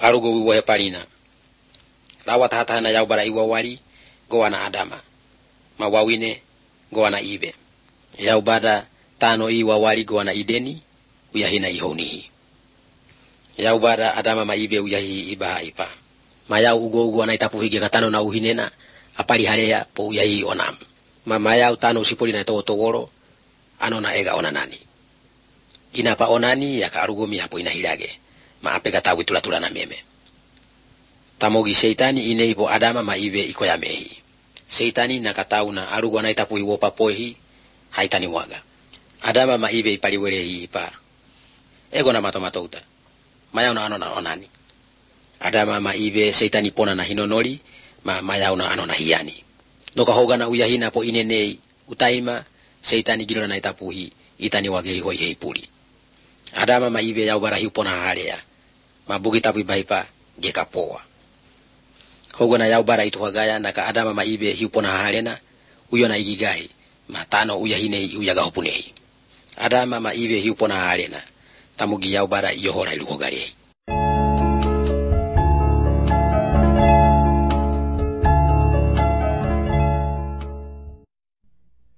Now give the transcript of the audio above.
arugo wiwo hepalina rawat hatana yaubara iwa wali gowana Adama mawawine gowana Ibe yaubada tano iwa wali gowana Ideni uyahina ihonihi yaubara Adama maibe uyahi ibaha ipa maya ugo na itapu hige katano na uhinena apali harea po uyahi onam maya utano usipoli na to woro anona ega onanani inapa onani yakarugomi hapo inahilage maapega tawi tula na meme tamogi seitani ineibo Adama maibe ikoyamehi seitani nakatau na arugo na itapu iwopa pohi haitani mwaga Adama maibe ipaliwele ipa ego na matomatouta maya una anona onani Adama maibe seitani pona na hinonoli maya una anona hiani doka hoga na uyahina po inenei utaima seitani gilona na itapuhi itani wage hoi heipuli Adama maibe yaubara hiupona harea mabugi tapu ibaipa gekapoa hoga na yaubara ituhagaya naka Adama maibe hiupona harena uyona igigai matano uyahine uyaga hopunei Adama maibe hiupona harena tamugi yaubara yohora iluhogarei